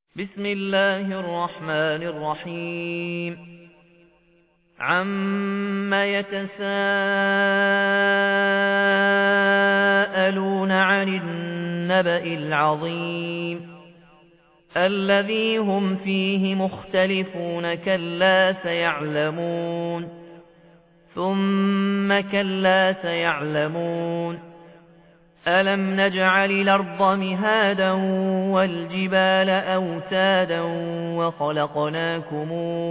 بسم الله الرحمن الرحيم عَمَّ يتساءلون عن النبأ العظيم الذي هم فيه مختلفون كلا سيعلمون ثم كلا سيعلمون ألم نجعل الأرض مهادا والجبال أوتادا وخلقناكم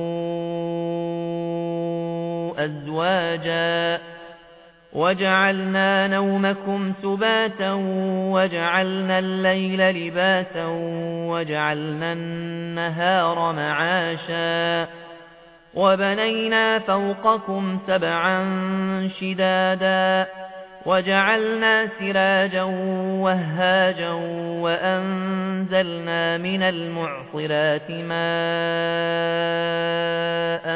أزواجا وجعلنا نومكم سباتا وجعلنا الليل لباسا وجعلنا النهار معاشا وبنينا فوقكم سبعا شدادا وجعلنا سراجا وهاجا وأنزلنا من المعصرات ماء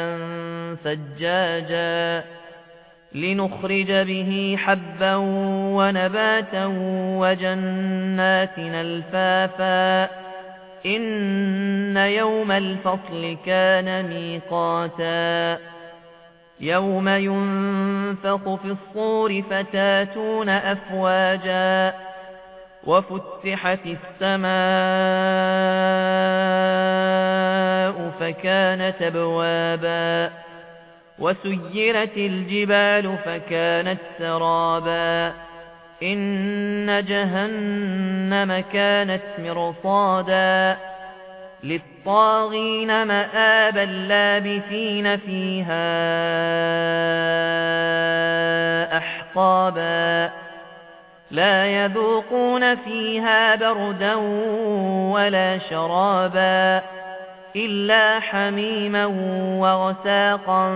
ثجاجا لنخرج به حبا ونباتا وجنات ألفافا إن يوم الفصل كان ميقاتا يوم ينفخ في الصور فتاتون أفواجا وفتحت السماء فكانت أبوابا وسيرت الجبال فكانت سرابا إن جهنم كانت مرصادا للطاغين مآبا لابثين فيها أحقابا لا يذوقون فيها بردا ولا شرابا إلا حميما وغساقا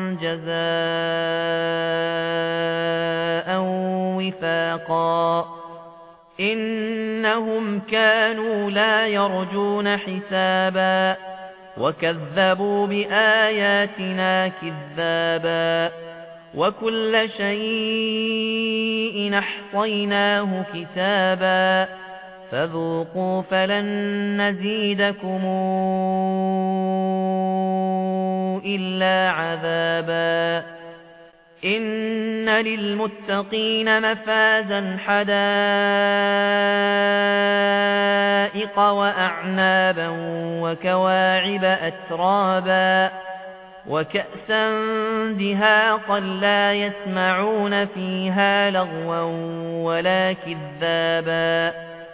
جزاء وفاقا إنهم كانوا لا يرجون حسابا وكذبوا بآياتنا كذابا وكل شيء أحصيناه كتابا فذوقوا فلن نزيدكم إلا عذابا إن للمتقين مفازا حدائق وأعنابا وكواعب أترابا وكأسا دهاقا لا يسمعون فيها لغوا ولا كذابا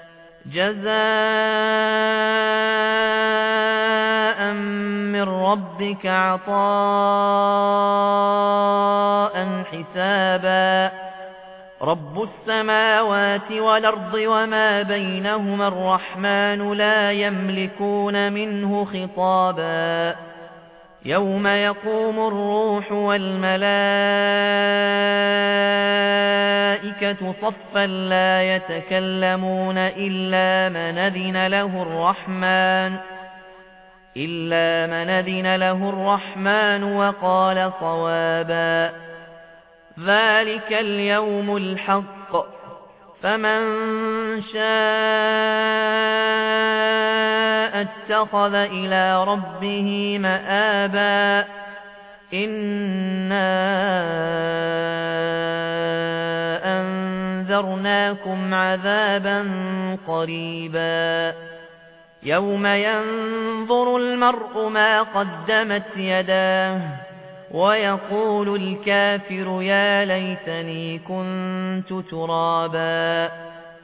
جزاء من ربك عطاء حسابا رب السماوات والأرض وما بينهما الرحمن لا يملكون منه خطابا يوم يقوم الروح والملائكة صفا لا يتكلمون إلا من أذن له الرحمن وقال صوابا ذلك اليوم الحق فمن شاء اتخذ إلى ربه مآبا إنا أنذرناكم عذابا قريبا يوم ينظر المرء ما قدمت يداه ويقول الكافر يا ليتني كنت ترابا